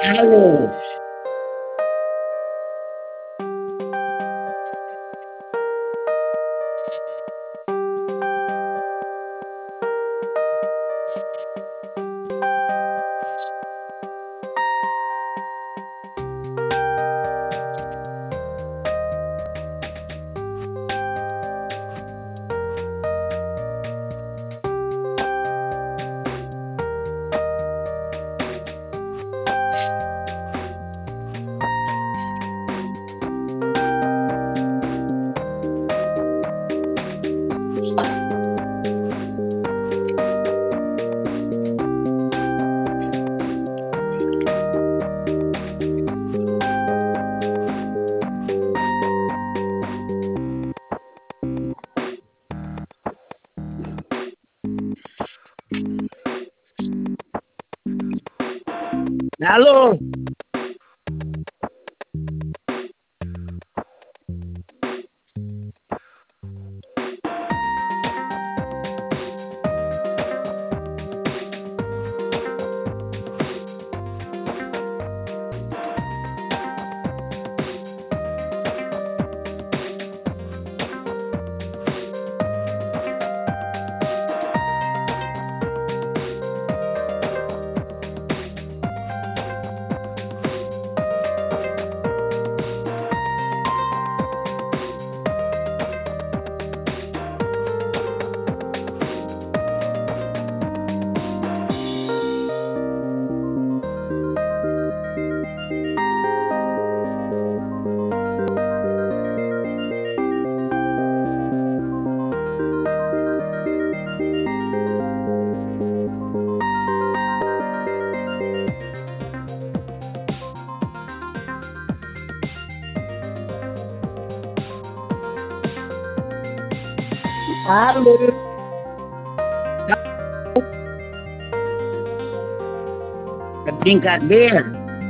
Alô? Alô? Alô? É brincadeira?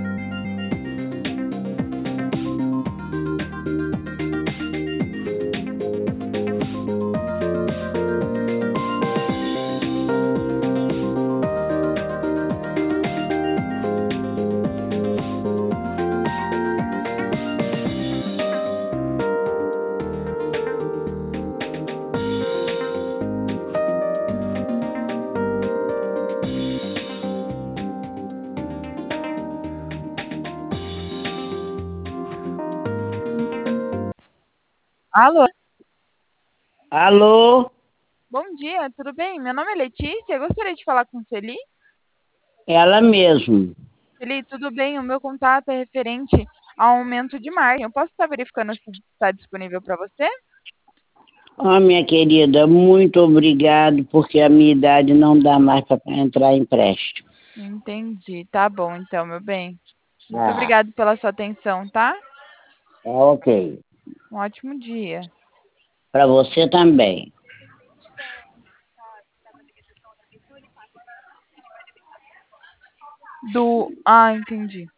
Alô, Alô? bom dia, tudo bem? Meu nome é Letícia, eu gostaria de falar com Celi. Ela mesmo. Celi, tudo bem? O meu contato é referente ao aumento de margem. Eu posso estar verificando se está disponível para você? Ó, minha querida, muito obrigado, porque a minha idade não dá mais para entrar em empréstimo. Entendi, tá bom então, meu bem. Muito Ah, obrigado pela sua atenção, tá? tá ok. Um ótimo dia. Para você também. Ah, entendi.